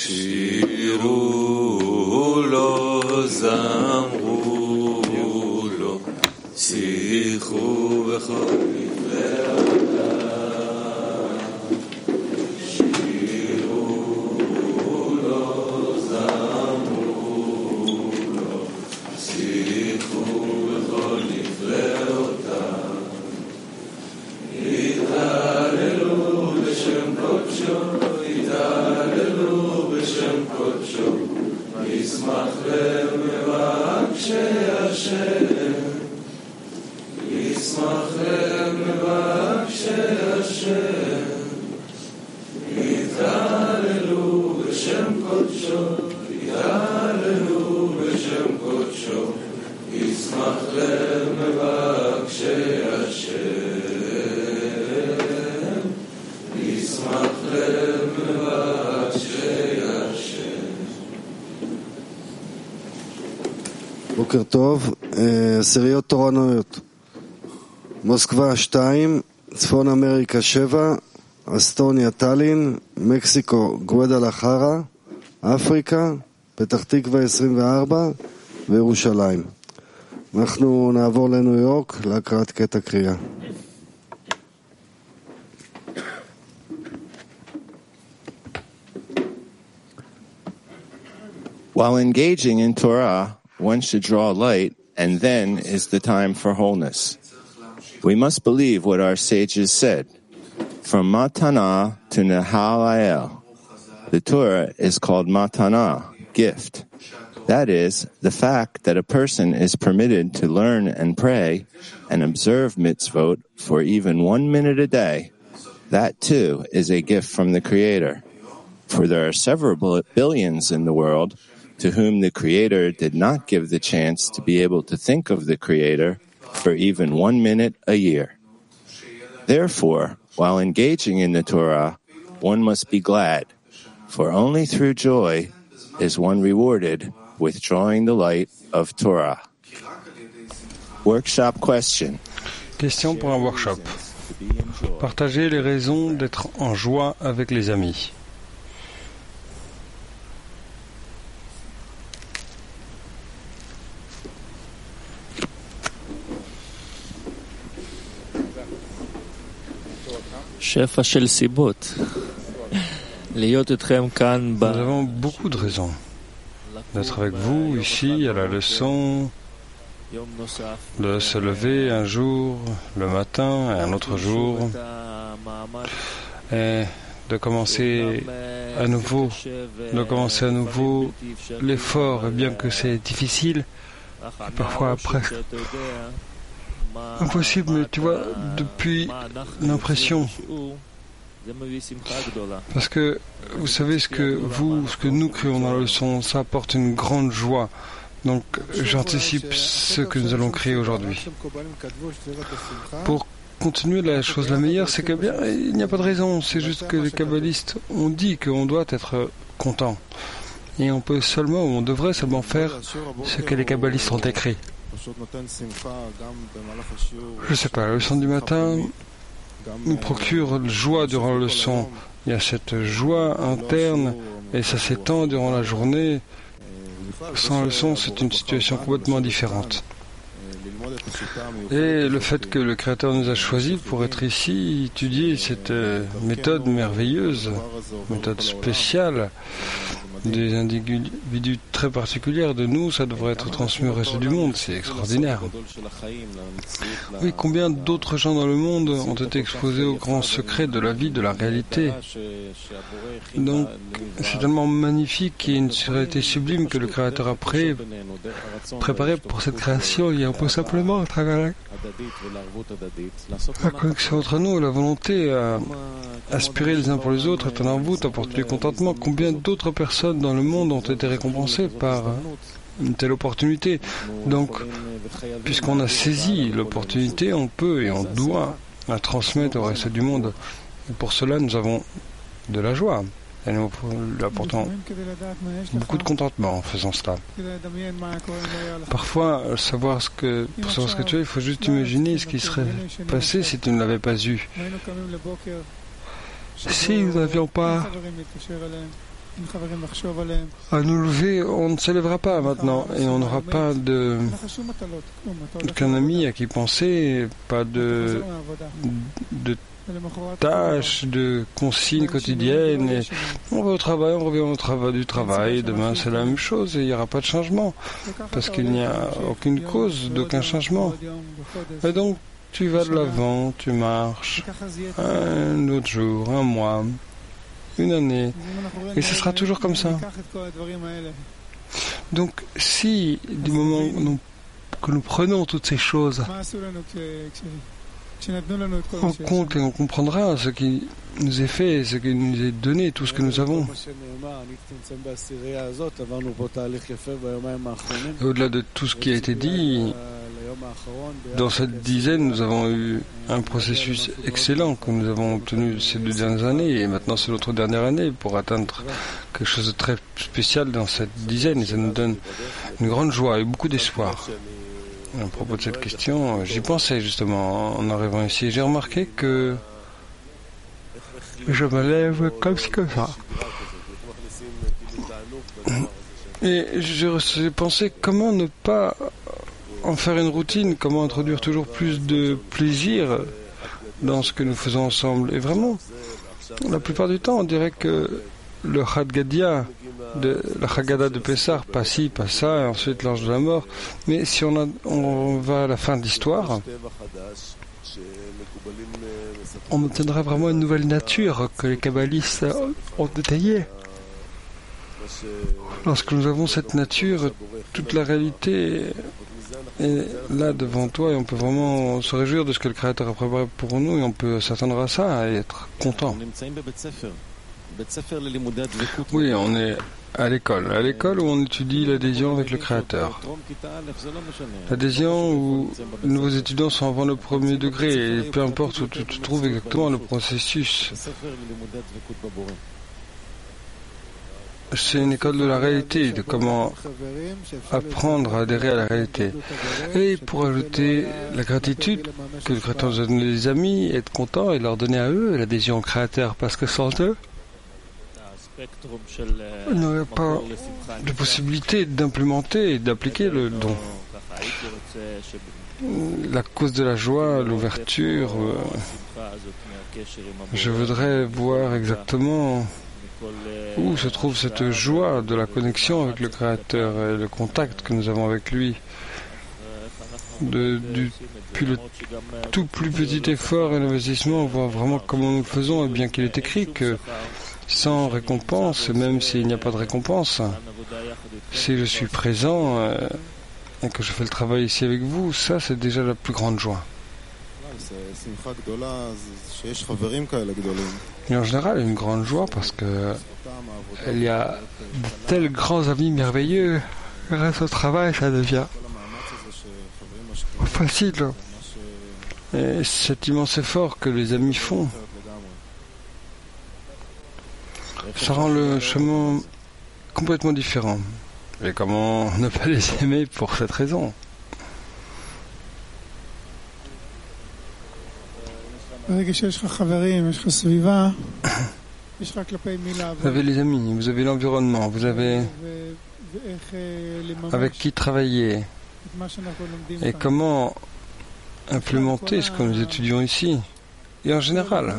שירו לו, זמרו לו, שיחו בכל בוקר טוב, עשיריות תורנויות. מוסקבה 2, צפון אמריקה 7, אסטוניה טלין, מקסיקו גואדלחרה, אפריקה, פתח תקווה 24 וירושלים. אנחנו נעבור לניו יורק להקראת קטע קריאה. While engaging in Torah, one should draw light, and then is the time for wholeness. We must believe what our sages said. From Matana to Nehalael, the Torah is called Matana, gift. That is, the fact that a person is permitted to learn and pray and observe mitzvot for even 1 minute a day. That too is a gift from the Creator. For there are several billions in the world to whom the Creator did not give the chance to be able to think of the Creator for even 1 minute a year. Therefore, while engaging in the Torah, one must be glad, for only through joy is one rewarded with drawing the light of Torah. Workshop question. Question pour un workshop. Partagez les raisons d'être en joie avec les amis. Nous avons beaucoup de raisons d'être avec vous ici à la leçon, de se lever un jour, le matin, et un autre jour, et de commencer à nouveau l'effort, et bien que c'est difficile, parfois après impossible, mais tu vois, depuis l'impression, parce que vous savez ce que nous créons dans la leçon, ça apporte une grande joie. Donc j'anticipe ce que nous allons créer aujourd'hui. Pour continuer, la chose la meilleure, c'est que bien, il n'y a pas de raison, c'est juste que les kabbalistes ont dit qu'on doit être content. Et on peut seulement, ou on devrait seulement faire ce que les kabbalistes ont écrit. Je sais pas, la leçon du matin nous procure joie durant la leçon. Il y a cette joie interne et ça s'étend durant la journée. Sans la leçon, c'est une situation complètement différente. Et le fait que le Créateur nous a choisis pour être ici, étudier cette méthode merveilleuse, méthode spéciale, des individus très particuliers de nous, ça devrait être transmis au reste du monde, c'est extraordinaire. Oui, combien d'autres gens dans le monde ont été exposés aux grands secrets de la vie, de la réalité. Donc, c'est tellement magnifique et une réalité sublime que le Créateur a préparé pour cette création, et on peut simplement, à travers la connexion entre nous, la volonté à aspirer les uns pour les autres, être en envoût, apporter du contentement. Combien d'autres personnes dans le monde ont été récompensées par une telle opportunité. Donc, puisqu'on a saisi l'opportunité, on peut et on doit la transmettre au reste du monde. Et pour cela, nous avons de la joie. Et nous apportons beaucoup de contentement en faisant cela. Parfois, pour savoir ce que tu as, il faut juste imaginer ce qui serait passé si tu ne l'avais pas eu. Si nous n'avions pas à nous lever, on ne s'élèvera pas maintenant et on n'aura pas qu'un ami à qui penser, pas de tâches, de consignes quotidiennes. Et on va au travail, on revient au travail du travail. Demain, c'est la même chose et il n'y aura pas de changement parce qu'il n'y a aucune cause d'aucun changement. Et donc, tu vas de l'avant, tu marches un autre jour, un mois, une année, et ce sera toujours comme ça. Donc, si du moment que nous prenons toutes ces choses en compte et on comprendra ce qui nous est fait, ce qui nous est donné, tout ce que nous avons. Et au-delà de tout ce qui a été dit, dans cette dizaine, nous avons eu un processus excellent que nous avons obtenu ces 2 dernières années, et maintenant c'est notre dernière année pour atteindre quelque chose de très spécial dans cette dizaine, et ça nous donne une grande joie et beaucoup d'espoir. À propos de cette question, j'y pensais justement en arrivant ici. J'ai remarqué que je me lève comme ci, comme ça. Et j'ai pensé comment ne pas en faire une routine, comment introduire toujours plus de plaisir dans ce que nous faisons ensemble. Et vraiment, la plupart du temps, on dirait que le Haggadah, la Haggadah de Pessah, pas ci, pas ça, et ensuite l'ange de la mort. Mais si on va à la fin de l'histoire, on obtiendra vraiment une nouvelle nature que les kabbalistes ont détaillée. Lorsque nous avons cette nature, toute la réalité est là devant toi et on peut vraiment se réjouir de ce que le Créateur a préparé pour nous et on peut s'attendre à ça et être content. Oui, on est à l'école où on étudie l'adhésion avec le Créateur. L'adhésion où de nouveaux étudiants sont avant le premier degré et peu importe où tu te trouves exactement le processus. C'est une école de la réalité, de comment apprendre à adhérer à la réalité. Et pour ajouter la gratitude que le Créateur nous a donné des amis, être content et leur donner à eux l'adhésion au Créateur, parce que sans eux, il n'y aurait pas de possibilité d'implémenter et d'appliquer le don. La cause de la joie, l'ouverture, je voudrais voir exactement où se trouve cette joie de la connexion avec le Créateur et le contact que nous avons avec lui. Depuis le tout plus petit effort et l'investissement, voir vraiment comment nous le faisons, et bien qu'il est écrit que sans récompense, même s'il n'y a pas de récompense, si je suis présent et que je fais le travail ici avec vous, ça c'est déjà la plus grande joie. Et en général, une grande joie parce que il y a de tels grands amis merveilleux. Grâce au travail, ça devient facile. Et cet immense effort que les amis font, ça rend le chemin complètement différent. Et comment ne pas les aimer pour cette raison? Vous avez les amis, vous avez l'environnement, vous avez avec qui travailler et comment implémenter ce que nous étudions ici. Et en général,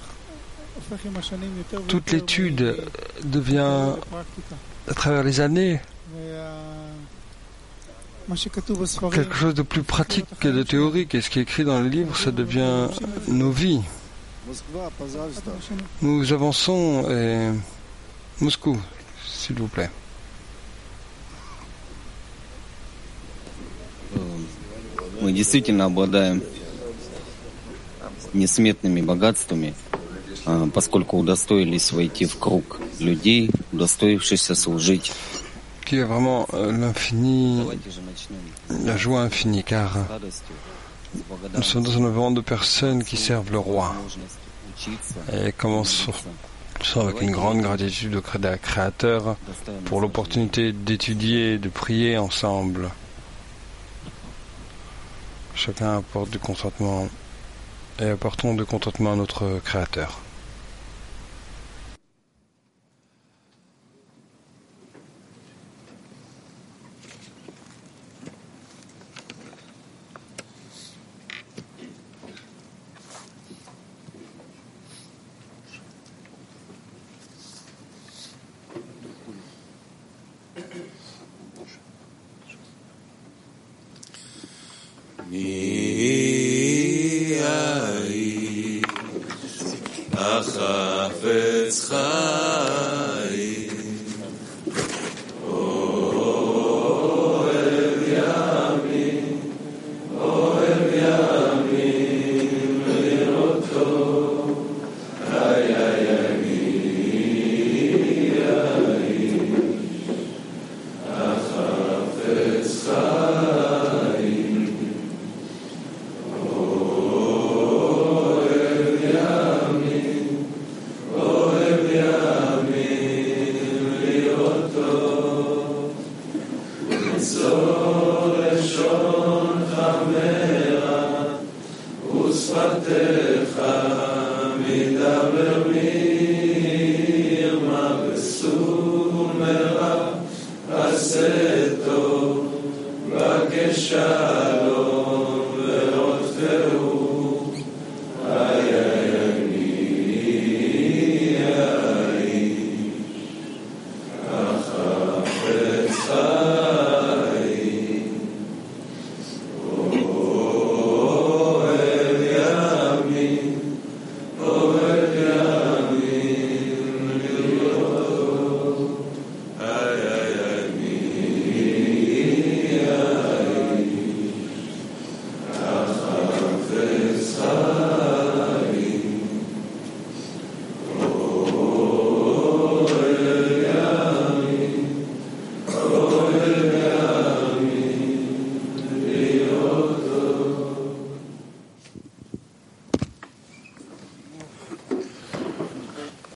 toute l'étude devient, à travers les années, quelque chose de plus pratique que de théorique. Et ce qui est écrit dans le livre, ça devient nos vies. Nous avançons et... Moscou, s'il vous plaît. Мы действительно обладаем несметными богатствами, поскольку удостоились войти в круг людей, удостоившихся служить. Qui est vraiment l'infini, la joie infinie, car nous sommes dans un environnement de personnes qui servent le roi. Et commençons avec une grande gratitude au Créateur pour l'opportunité d'étudier, de prier ensemble. Chacun apporte du contentement et apportons du contentement à notre Créateur. חפץ חיים Shah